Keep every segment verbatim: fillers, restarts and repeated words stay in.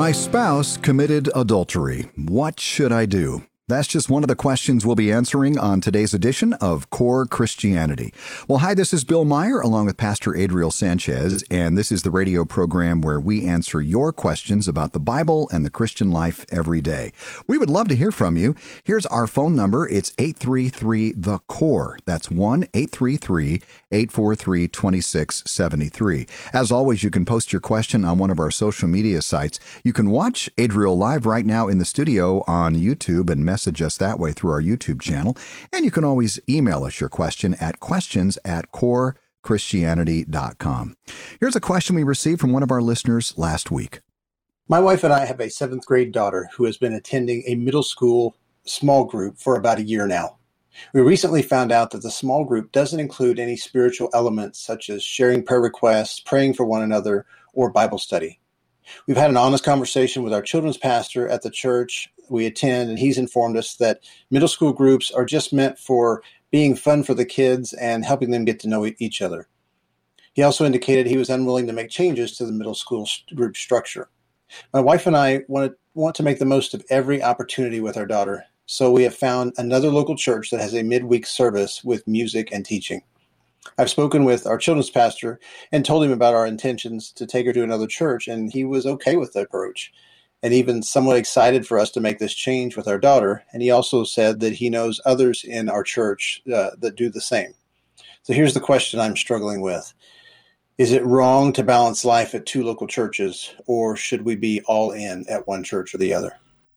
My spouse committed adultery. What should I do? That's just one of the questions we'll be answering on today's edition of Core Christianity. Well, hi, this is Bill Meyer along with Pastor Adriel Sanchez, and this is the radio program where we answer your questions about the Bible and the Christian life every day. We would love to hear from you. Here's our phone number. It's eight three three, the core. That's one eight three three, eight four three, two six seven three. As always, you can post your question on one of our social media sites. You can watch Adriel live right now in the studio on YouTube and message us that way through our YouTube channel. And you can always email us your question at questions at core christianity dot com. Here's a question we received from one of our listeners last week. My wife and I have a seventh grade daughter who has been attending a middle school small group for about a year now. We recently found out that the small group doesn't include any spiritual elements such as sharing prayer requests, praying for one another, or Bible study. We've had an honest conversation with our children's pastor at the church we attend, and he's informed us that middle school groups are just meant for being fun for the kids and helping them get to know each other. He also indicated he was unwilling to make changes to the middle school group structure. My wife and I want to, want to make the most of every opportunity with our daughter, so we have found another local church that has a midweek service with music and teaching. I've spoken with our children's pastor and told him about our intentions to take her to another church, and he was okay with the approach and even somewhat excited for us to make this change with our daughter. And he also said that he knows others in our church uh, that do the same. So here's the question I'm struggling with. Is it wrong to balance life at two local churches, or should we be all in at one church or the other?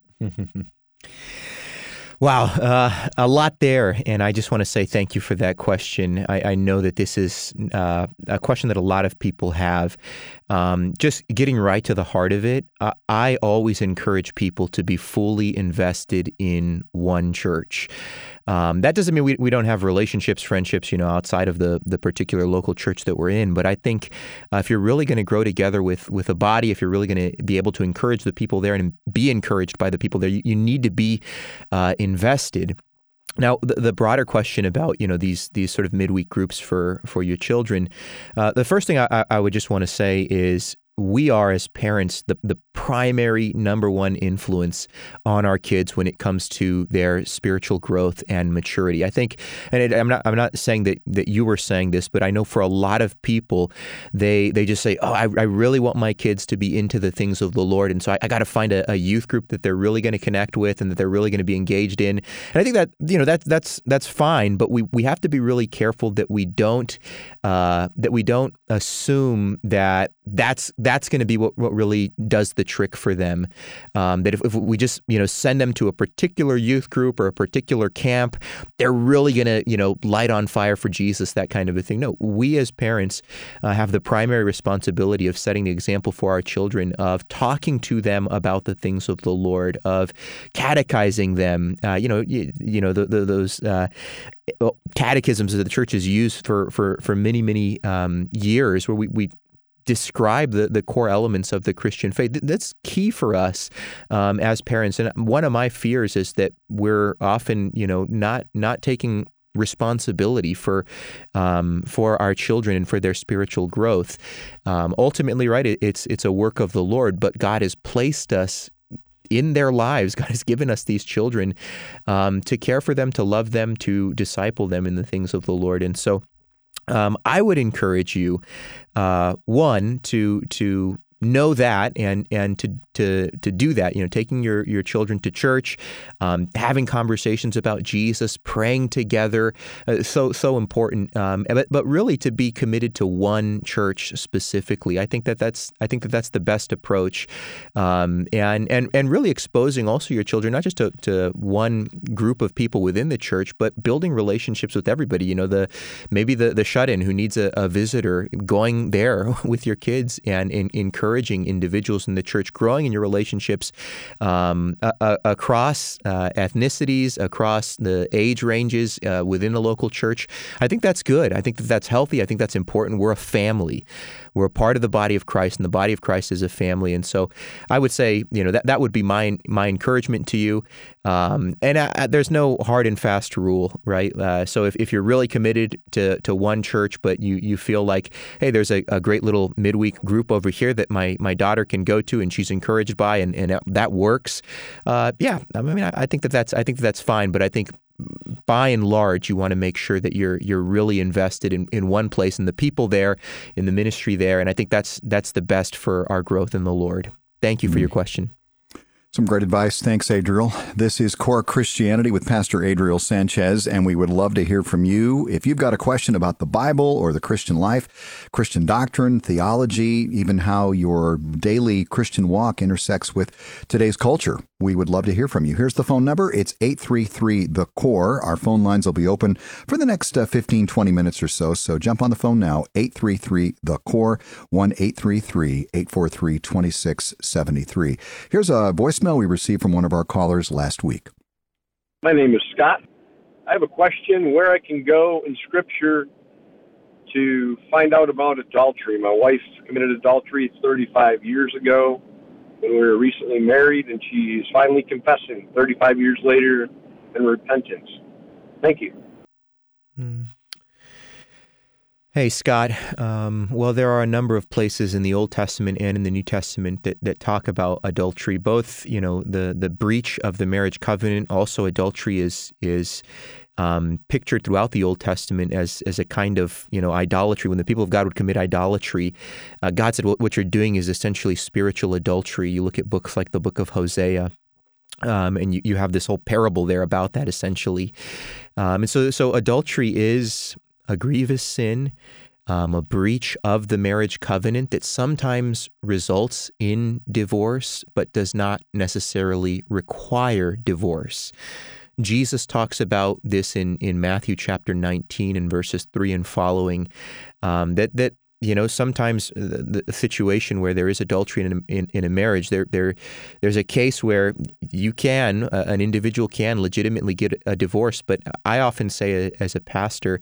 Wow, uh, a lot there, and I just want to say thank you for that question. I, I know that this is uh, a question that a lot of people have. Um, just getting right to the heart of it, uh, I always encourage people to be fully invested in one church. Um, that doesn't mean we, we don't have relationships, friendships, you know, outside of the the particular local church that we're in. But I think uh, if you're really going to grow together with with a body, if you're really going to be able to encourage the people there and be encouraged by the people there, you, you need to be uh, invested. Now, the, the broader question about, you know, these these sort of midweek groups for for your children, uh, the first thing I, I would just want to say is we are, as parents, the, the primary number one influence on our kids when it comes to their spiritual growth and maturity. I think, and it, I'm not I'm not saying that, that you were saying this, but I know for a lot of people, they they just say, oh, I, I really want my kids to be into the things of the Lord, and so I, I got to find a, a youth group that they're really going to connect with and that they're really going to be engaged in. And I think that, you know, that, that's that's fine, but we, we have to be really careful that we don't uh, that we don't assume that that's that's going to be what, what really does the trick for them. Um, that if, if we just, you know, send them to a particular youth group or a particular camp, they're really going to, you know, light on fire for Jesus, that kind of a thing. No, we as parents uh, have the primary responsibility of setting the example for our children, of talking to them about the things of the Lord, of catechizing them. Uh, you know, you, you know, the, the, those uh, catechisms that the church has used for for for many many um, years, where we we describe the, the core elements of the Christian faith. That's key for us um, as parents. And one of my fears is that we're often, you know, not not taking responsibility for um, for our children and for their spiritual growth. Um, ultimately, right, it, it's it's a work of the Lord, but God has placed us in their lives. God has given us these children um, to care for them, to love them, to disciple them in the things of the Lord. And so Um, I would encourage you, uh, one, to to know that and and to to to do that. You know, taking your your children to church, um, having conversations about Jesus, praying together, uh, so so important. Um, but but really to be committed to one church specifically. I think that that's I think that that's the best approach, um, and and and really exposing also your children not just to, to one group of people within the church, but building relationships with everybody. You know, the maybe the the shut-in who needs a, a visitor, going there with your kids and, and encouraging individuals in the church, growing in your relationships um, a, a, across uh, ethnicities, across the age ranges uh, within the local church. I think that's good. I think that that's healthy. I think that's important. We're a family. We're a part of the body of Christ, and the body of Christ is a family. And so I would say, you know, that, that would be my my encouragement to you. Um, and uh, there's no hard and fast rule, right? Uh, so if, if you're really committed to, to one church, but you, you feel like, hey, there's a, a great little midweek group over here that my, my daughter can go to and she's encouraged by, and, and that works. Uh, yeah, I mean, I, I think that that's I think that that's fine. But I think by and large, you want to make sure that you're you're really invested in, in one place and the people there, in the ministry there. And I think that's that's the best for our growth in the Lord. Thank you for mm. your question. Some great advice. Thanks, Adriel. This is Core Christianity with Pastor Adriel Sanchez, and we would love to hear from you. If you've got a question about the Bible or the Christian life, Christian doctrine, theology, even how your daily Christian walk intersects with today's culture, we would love to hear from you. Here's the phone number. It's eight three three, the core. Our phone lines will be open for the next uh, fifteen, twenty minutes or so, so jump on the phone now, eight three three, the core, one eight three three, eight four three, two six seven three. Here's a voicemail we received from one of our callers last week. My name is Scott. I have a question where I can go in Scripture to find out about adultery. My wife committed adultery thirty-five years ago when we were recently married, and she's finally confessing thirty-five years later in repentance. Thank you. Hmm. Hey, Scott. Um, well, there are a number of places in the Old Testament and in the New Testament that, that talk about adultery. Both, you know, the the breach of the marriage covenant. Also, adultery is is um, pictured throughout the Old Testament as as a kind of, you know, idolatry. When the people of God would commit idolatry, uh, God said, "What, what you're doing is essentially spiritual adultery." You look at books like the Book of Hosea. Um, and you, you have this whole parable there about that, essentially. Um, and so, so adultery is a grievous sin, um, a breach of the marriage covenant that sometimes results in divorce, but does not necessarily require divorce. Jesus talks about this in, in Matthew chapter nineteen and verses three and following, um, that that you know, sometimes the, the situation where there is adultery in a, in, in a marriage, there there there's a case where you can, uh, an individual can legitimately get a divorce. But I often say, as a pastor,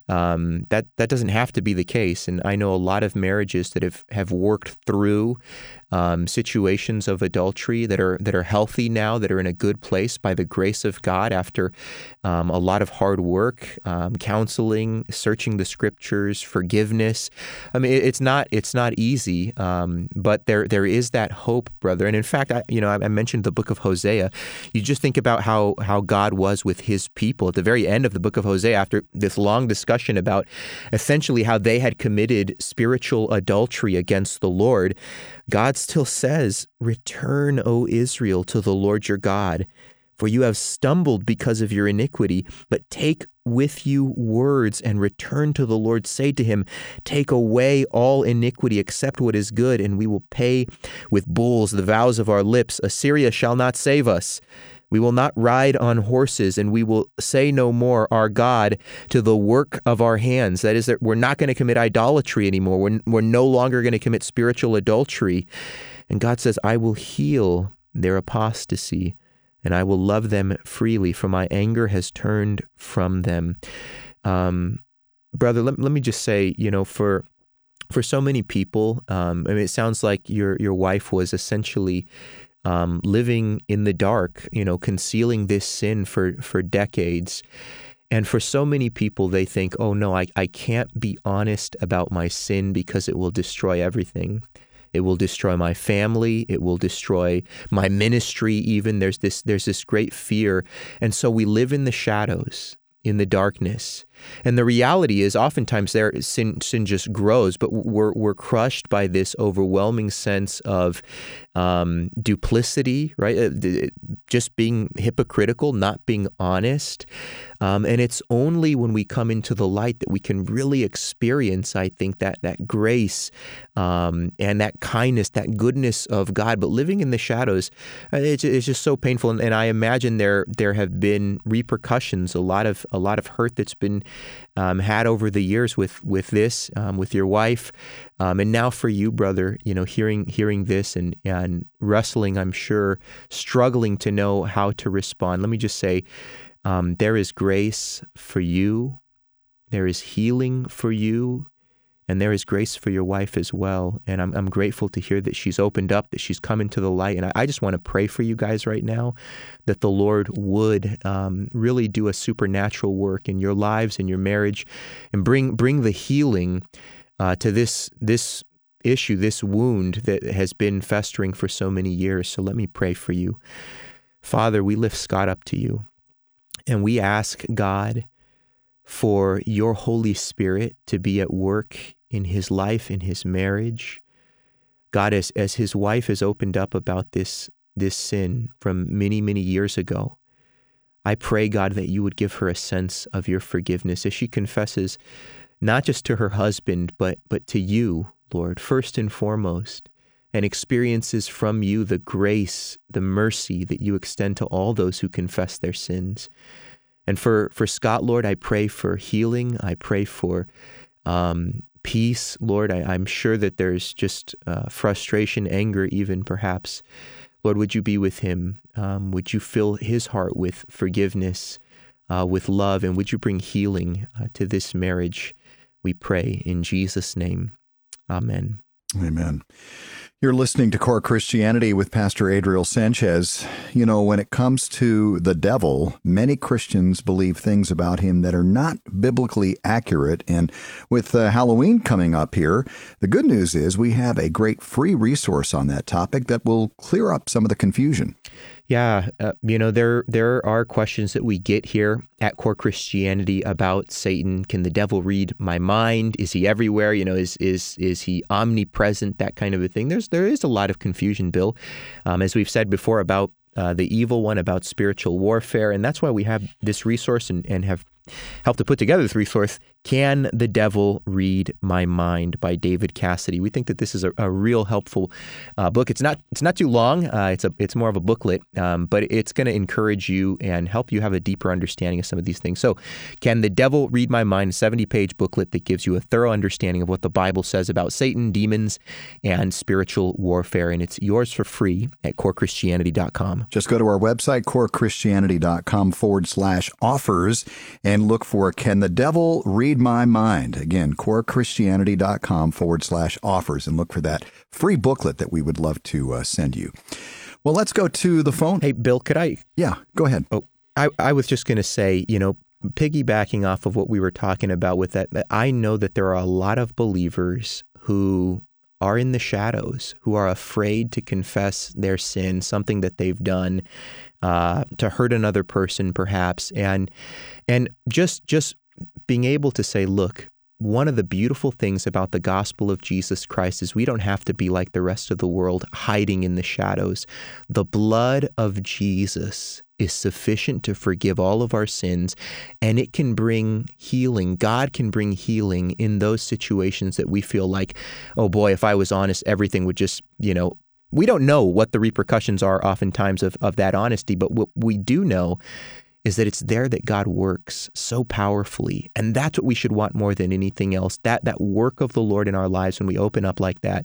um, that that doesn't have to be the case. And I know a lot of marriages that have, have worked through um, situations of adultery that are that are healthy now, that are in a good place by the grace of God after um, a lot of hard work, um, counseling, searching the Scriptures, forgiveness. I mean, it's not it's not easy, um, but there there is that hope, brother. And in fact, I, you know, I mentioned the book of Hosea. You just think about how how God was with His people at the very end of the book of Hosea, after this long discussion about essentially how they had committed spiritual adultery against the Lord. God still says, "Return, O Israel, to the Lord your God, for you have stumbled because of your iniquity, but take with you words and return to the Lord. Say to him, take away all iniquity except what is good, and we will pay with bulls the vows of our lips. Assyria shall not save us. We will not ride on horses, and we will say no more, our God, to the work of our hands." That is, that we're not going to commit idolatry anymore. We're, we're no longer going to commit spiritual adultery. And God says, "I will heal their apostasy, and I will love them freely, for my anger has turned from them." Um, brother, let, let me just say, you know, for for so many people, um, I mean, it sounds like your your wife was essentially um, living in the dark, you know, concealing this sin for, for decades. And for so many people, they think, oh, no, I, I can't be honest about my sin because it will destroy everything. It will destroy my family. It will destroy my ministry even. There's this there's this great fear. And so we live in the shadows, in the darkness. And the reality is oftentimes there sin sin just grows, but we're we're crushed by this overwhelming sense of um, duplicity, right? Just being hypocritical, not being honest. Um, and it's only when we come into the light that we can really experience, I think, that that grace um, and that kindness, that goodness of God. But living in the shadows, it's, it's just so painful. And, and I imagine there there have been repercussions, a lot of a lot of hurt that's been um, had over the years with with this, um, with your wife, um, and now for you, brother. You know, hearing hearing this and and wrestling, I'm sure, struggling to know how to respond. Let me just say, um, there is grace for you, there is healing for you, And there is grace for your wife as well. And I'm I'm grateful to hear that she's opened up, that she's come into the light. And I, I just want to pray for you guys right now that the Lord would um, really do a supernatural work in your lives, in your marriage, and bring bring the healing uh, to this this issue, this wound that has been festering for so many years. So let me pray for you. Father, we lift Scott up to you, and we ask, God, for your Holy Spirit to be at work in his life, in his marriage. God, as, as his wife has opened up about this, this sin from many, many years ago, I pray, God, that you would give her a sense of your forgiveness as she confesses not just to her husband, but, but to you, Lord, first and foremost, and experiences from you the grace, the mercy that you extend to all those who confess their sins. And for, for Scott, Lord, I pray for healing. I pray for um, peace, Lord. I, I'm sure that there's just uh, frustration, anger even perhaps. Lord, would you be with him? Um, would you fill his heart with forgiveness, uh, with love, and would you bring healing uh, to this marriage? We pray in Jesus' name. Amen. Amen. You're listening to Core Christianity with Pastor Adriel Sanchez. You know, when it comes to the devil, many Christians believe things about him that are not biblically accurate. And with uh, Halloween coming up here, the good news is we have a great free resource on that topic that will clear up some of the confusion. Yeah, uh, you know, there there are questions that we get here at Core Christianity about Satan. Can the devil read my mind? Is he everywhere? You know, is is is he omnipresent? That kind of a thing. There's there is a lot of confusion, Bill, um, as we've said before about uh, the evil one, about spiritual warfare, and that's why we have this resource and, and have helped to put together this resource. Can the Devil Read My Mind by David Cassidy. We think that this is a, a real helpful uh, book. It's not it's not too long. Uh, it's a it's more of a booklet, um, but it's going to encourage you and help you have a deeper understanding of some of these things. So, Can the Devil Read My Mind? A seventy-page booklet that gives you a thorough understanding of what the Bible says about Satan, demons, and spiritual warfare. And it's yours for free at core christianity dot com. Just go to our website, core christianity dot com forward slash offers, and look for Can the Devil Read My Mind? Again, core christianity dot com forward slash offers, and look for that free booklet that we would love to uh, send you. Well, let's go to the phone. Hey, Bill, could I? Yeah, go ahead. Oh, I, I was just going to say, you know, piggybacking off of what we were talking about with that, that I know that there are a lot of believers who are in the shadows, who are afraid to confess their sin, something that they've done uh, to hurt another person, perhaps, and and just just being able to say, look, one of the beautiful things about the gospel of Jesus Christ is we don't have to be like the rest of the world, hiding in the shadows. The blood of Jesus is sufficient to forgive all of our sins, and it can bring healing. God can bring healing in those situations that we feel like, oh boy, if I was honest, everything would just, you know, we don't know what the repercussions are oftentimes of, of that honesty, but what we do know is that it's there that God works so powerfully. And that's what we should want more than anything else, that that work of the Lord in our lives when we open up like that.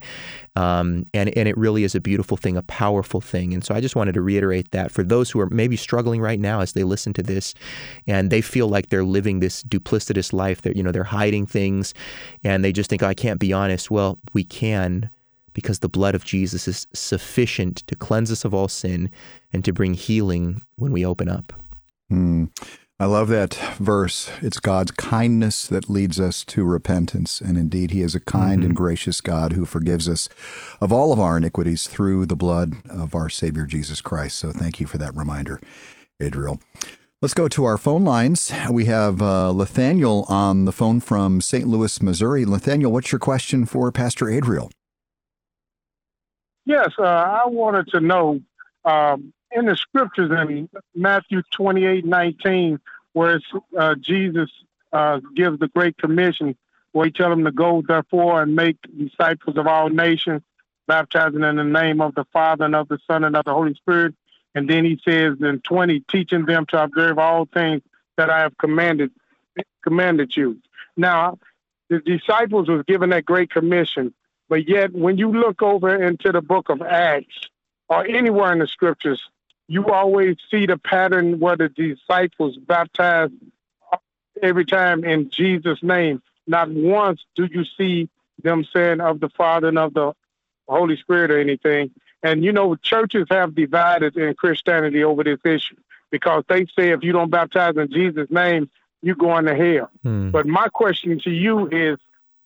Um, and, and it really is a beautiful thing, a powerful thing. And so I just wanted to reiterate that for those who are maybe struggling right now as they listen to this and they feel like they're living this duplicitous life, that, you know, they're hiding things and they just think, oh, I can't be honest. Well, we can, because the blood of Jesus is sufficient to cleanse us of all sin and to bring healing when we open up. Mm. I love that verse. It's God's kindness that leads us to repentance. And indeed, he is a kind mm-hmm. and gracious God who forgives us of all of our iniquities through the blood of our Savior, Jesus Christ. So thank you for that reminder, Adriel. Let's go to our phone lines. We have uh, Nathaniel on the phone from Saint Louis, Missouri. Nathaniel, what's your question for Pastor Adriel? Yes, uh, I wanted to know, um, in the scriptures in Matthew twenty-eight nineteen, where it's, uh, Jesus uh, gives the Great Commission, where he tells them to go, therefore, and make disciples of all nations, baptizing in the name of the Father and of the Son and of the Holy Spirit. And then he says in twenty, teaching them to observe all things that I have commanded commanded you. Now, the disciples was given that Great Commission, but yet when you look over into the book of Acts or anywhere in the scriptures, you always see the pattern where the disciples baptized every time in Jesus' name. not once do you see them saying of the Father and of the Holy Spirit or anything. And, you know, churches have divided in Christianity over this issue because they say if you don't baptize in Jesus' name, you're going to hell. Hmm. But my question to you is,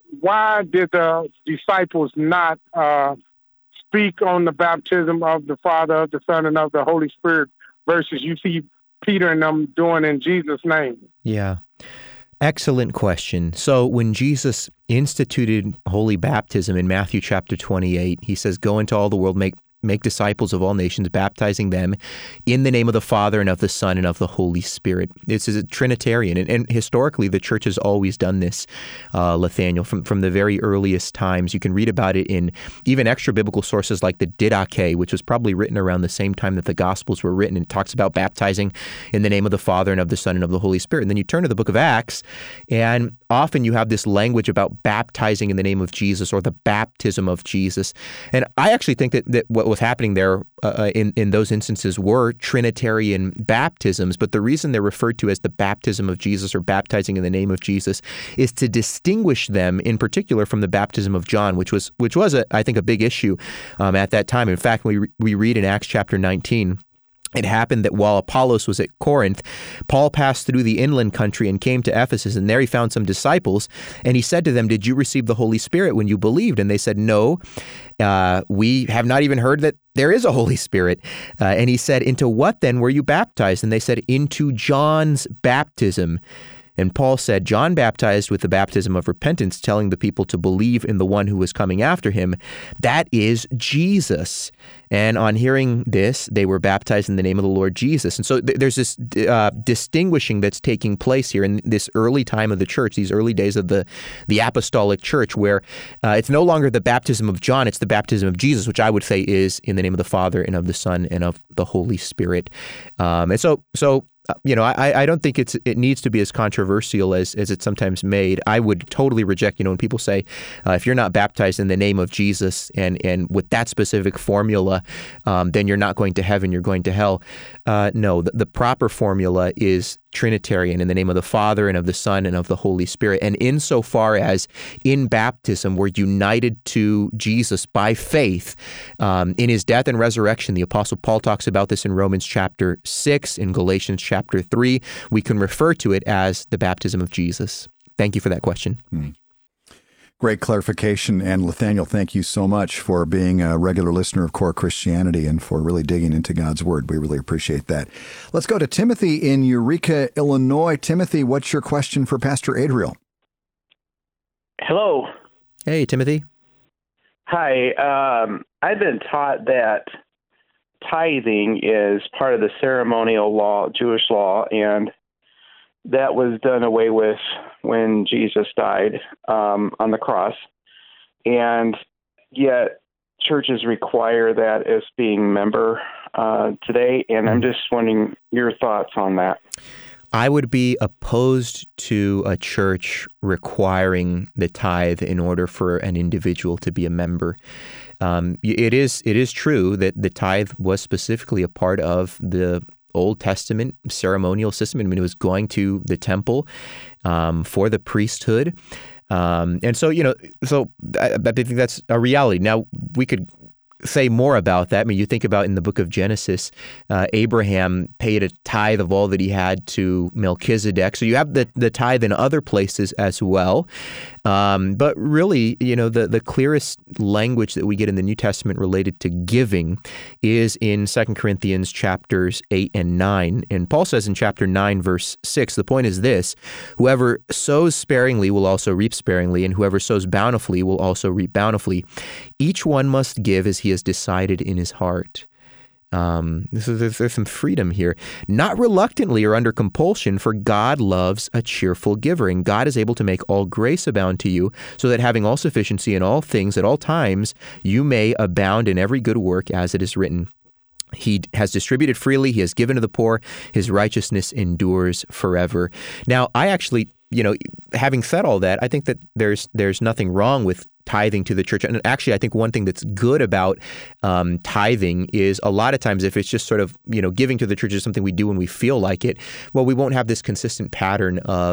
why did the disciples not uh, speak on the baptism of the Father, of the Son, and of the Holy Spirit versus you see Peter and them doing in Jesus' name? Yeah. Excellent question. So when Jesus instituted holy baptism in Matthew chapter twenty-eight, he says, go into all the world, make make disciples of all nations, baptizing them in the name of the Father and of the Son and of the Holy Spirit. This is a Trinitarian, and, and historically the church has always done this, uh, Nathaniel, from, from the very earliest times. You can read about it in even extra-biblical sources like the Didache, which was probably written around the same time that the Gospels were written, and it talks about baptizing in the name of the Father and of the Son and of the Holy Spirit. And then you turn to the book of Acts, and often you have this language about baptizing in the name of Jesus or the baptism of Jesus. And I actually think that, that what was happening there uh, in, in those instances were Trinitarian baptisms, but the reason they're referred to as the baptism of Jesus or baptizing in the name of Jesus is to distinguish them in particular from the baptism of John, which was, which was a, I think, a big issue um, at that time. In fact, we, we read in Acts chapter nineteen, it happened that while Apollos was at Corinth, Paul passed through the inland country and came to Ephesus, and there he found some disciples, and he said to them, did you receive the Holy Spirit when you believed? And they said, no, uh, we have not even heard that there is a Holy Spirit. Uh, and he said, into what then were you baptized? And they said, into John's baptism. And Paul said, John baptized with the baptism of repentance, telling the people to believe in the one who was coming after him. That is Jesus. And on hearing this, they were baptized in the name of the Lord Jesus. And so th- there's this uh, distinguishing that's taking place here in this early time of the church, these early days of the, the apostolic church, where uh, it's no longer the baptism of John, it's the baptism of Jesus, which I would say is in the name of the Father and of the Son and of the Holy Spirit. Um, and so, so you know, I, I don't think it's it needs to be as controversial as, as it's sometimes made. I would totally reject, you know, when people say, uh, if you're not baptized in the name of Jesus and, and with that specific formula, um, then you're not going to heaven, you're going to hell. Uh, no, the, the proper formula is Trinitarian, in the name of the Father and of the Son and of the Holy Spirit. And insofar as in baptism we're united to Jesus by faith um, in his death and resurrection, the Apostle Paul talks about this in Romans chapter six, in Galatians chapter three, we can refer to it as the baptism of Jesus. Thank you for that question. Hmm. Great clarification. And Nathaniel, thank you so much for being a regular listener of Core Christianity and for really digging into God's Word. We really appreciate that. Let's go to Timothy in Eureka, Illinois. Timothy, what's your question for Pastor Adriel? Hello. Hey, Timothy. Hi. Um, I've been taught that tithing is part of the ceremonial law, Jewish law, and that was done away with when Jesus died um, on the cross. And yet churches require that as being member uh, today. And I'm just wondering your thoughts on that. I would be opposed to a church requiring the tithe in order for an individual to be a member. Um, it is it is true that the tithe was specifically a part of the Old Testament ceremonial system. I mean, it was going to the temple um, for the priesthood. Um, and so, you know, so I, I think that's a reality. Now, we could say more about that. I mean, you think about in the book of Genesis, uh, Abraham paid a tithe of all that he had to Melchizedek. So you have the, the tithe in other places as well. Um, but really, you know, the, the clearest language that we get in the New Testament related to giving is in Second Corinthians chapters eight and nine. And Paul says in chapter nine, verse six, the point is this: whoever sows sparingly will also reap sparingly, and whoever sows bountifully will also reap bountifully. Each one must give as he has decided in his heart. Um, this is, there's, there's some freedom here. Not reluctantly or under compulsion, for God loves a cheerful giver, and God is able to make all grace abound to you, so that having all sufficiency in all things at all times, you may abound in every good work, as it is written. He has distributed freely, he has given to the poor, his righteousness endures forever. Now, I actually, you know, having said all that, I think that there's there's nothing wrong with tithing to the church. And actually, I think one thing that's good about um, tithing is a lot of times if it's just sort of, you know, giving to the church is something we do when we feel like it, well, we won't have this consistent pattern of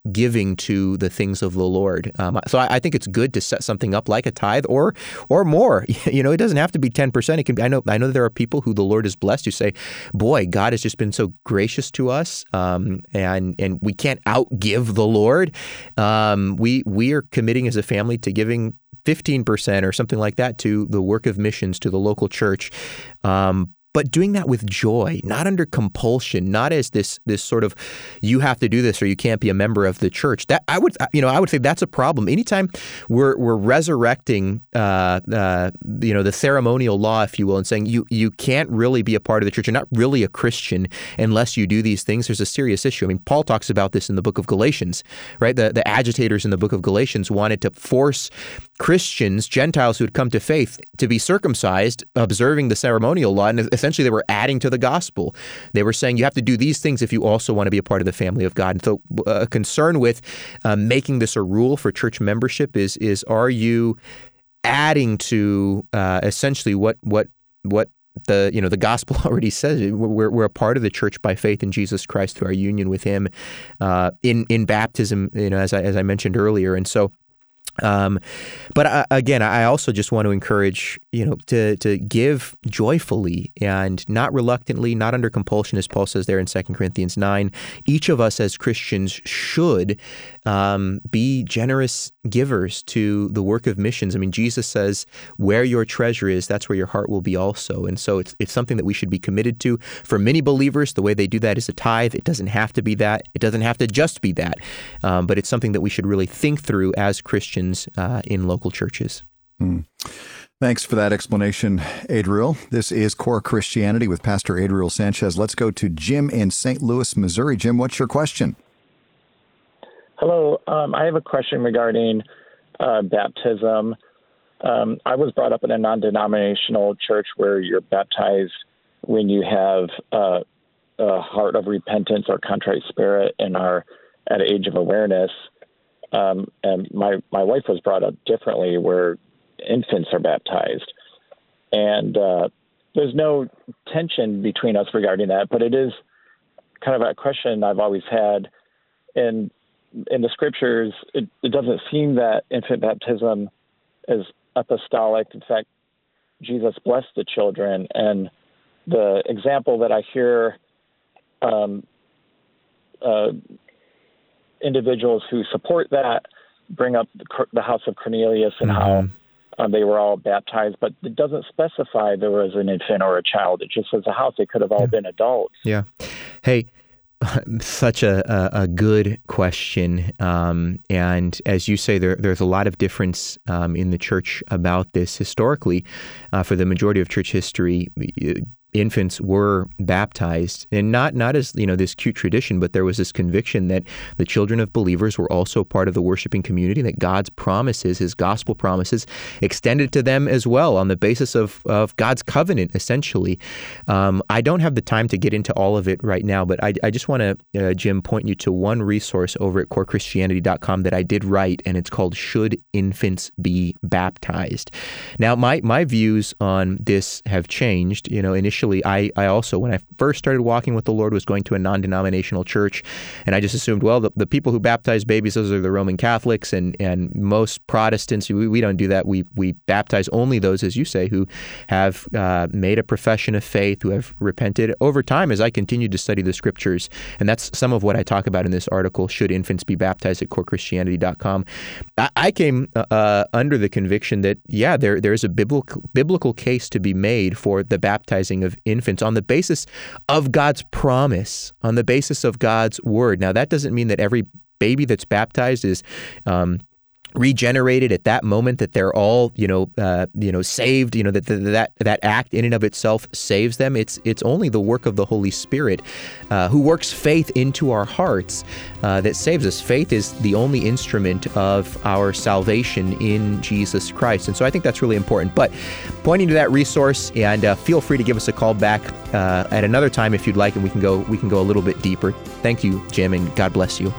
giving to the things of the Lord. Um, so I, I think it's good to set something up like a tithe or or more. You know, it doesn't have to be ten percent. It can be, I know I know there are people who the Lord has blessed who say, boy, God has just been so gracious to us, um, and and we can't outgive the Lord. Um, we we are committing as a family to giving fifteen percent or something like that to the work of missions to the local church. Um, But doing that with joy, not under compulsion, not as this this sort of you have to do this or you can't be a member of the church. That I would you know I would say that's a problem. Anytime we're we're resurrecting uh, uh, you know the ceremonial law, if you will, and saying you you can't really be a part of the church, you're not really a Christian unless you do these things. There's a serious issue. I mean, Paul talks about this in the book of Galatians, right? The the agitators in the book of Galatians wanted to force Christians, Gentiles who had come to faith, to be circumcised, observing the ceremonial law, and essentially they were adding to the gospel. They were saying you have to do these things if you also want to be a part of the family of God. And so a concern with uh, making this a rule for church membership is, is are you adding to uh, essentially what what what the you know the gospel already says? We're we're a part of the church by faith in Jesus Christ through our union with Him uh, in in baptism. You know, as I as I mentioned earlier, and so. Um, but uh, again, I also just want to encourage, you know, to to give joyfully and not reluctantly, not under compulsion, as Paul says there in Second Corinthians nine. Each of us as Christians should um, be generous givers to the work of missions. I mean, Jesus says, where your treasure is, that's where your heart will be also. And so it's it's something that we should be committed to. For many believers, the way they do that is a tithe. It doesn't have to be that. It doesn't have to just be that. Um, but it's something that we should really think through as Christians Uh, in local churches. Hmm. Thanks for that explanation, Adriel. This is Core Christianity with Pastor Adriel Sanchez. Let's go to Jim in Saint Louis, Missouri. Jim, what's your question? Hello. Um, I have a question regarding uh, baptism. Um, I was brought up in a non-denominational church where you're baptized when you have uh, a heart of repentance or contrite spirit and are at an age of awareness. Um, and my, my wife was brought up differently where infants are baptized. And uh, there's no tension between us regarding that, but it is kind of a question I've always had. In, in the scriptures, it, it doesn't seem that infant baptism is apostolic. In fact, Jesus blessed the children. And the example that I hear um, uh, individuals who support that bring up the, the house of Cornelius and mm-hmm. how um, they were all baptized, but it doesn't specify there was an infant or a child. It just says a house. They could have all yeah. been adults. Yeah. Hey, such a, a, a good question. Um, and as you say, there, there's a lot of difference um, in the church about this. Historically, uh, for the majority of church history, infants were baptized, and not not as, you know, this cute tradition, but there was this conviction that the children of believers were also part of the worshiping community, that God's promises, His gospel promises, extended to them as well on the basis of, of God's covenant, essentially. Um, I don't have the time to get into all of it right now, but I, I just want to, uh, Jim, point you to one resource over at core christianity dot com that I did write, and it's called Should Infants Be Baptized? Now, my, my views on this have changed. You know, initially, I, I also, when I first started walking with the Lord, was going to a non-denominational church, and I just assumed, well, the, the people who baptize babies, those are the Roman Catholics, and, and most Protestants, we, we don't do that. We we baptize only those, as you say, who have uh, made a profession of faith, who have repented. Over time, as I continued to study the Scriptures, and that's some of what I talk about in this article, Should Infants Be Baptized, at core christianity dot com, I, I came uh, under the conviction that, yeah, there there is a biblical, biblical case to be made for the baptizing of infants on the basis of God's promise, on the basis of God's word. Now, that doesn't mean that every baby that's baptized is um, regenerated at that moment, that they're all, you know, uh, you know, saved. You know, that that that act in and of itself saves them. It's it's only the work of the Holy Spirit, uh, who works faith into our hearts, uh, that saves us. Faith is the only instrument of our salvation in Jesus Christ, and so I think that's really important. But pointing to that resource, and uh, feel free to give us a call back uh, at another time if you'd like, and we can go we can go a little bit deeper. Thank you, Jim, and God bless you.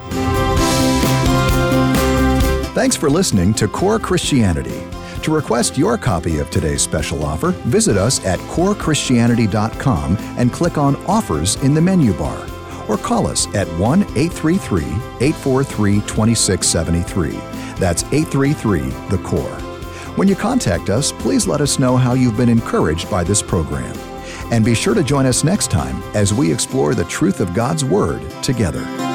Thanks for listening to Core Christianity. To request your copy of today's special offer, visit us at core christianity dot com and click on Offers in the menu bar. or call us at one eight three three, eight four three, two six seven three. That's eight three three, the core. When you contact us, please let us know how you've been encouraged by this program. And be sure to join us next time as we explore the truth of God's Word together.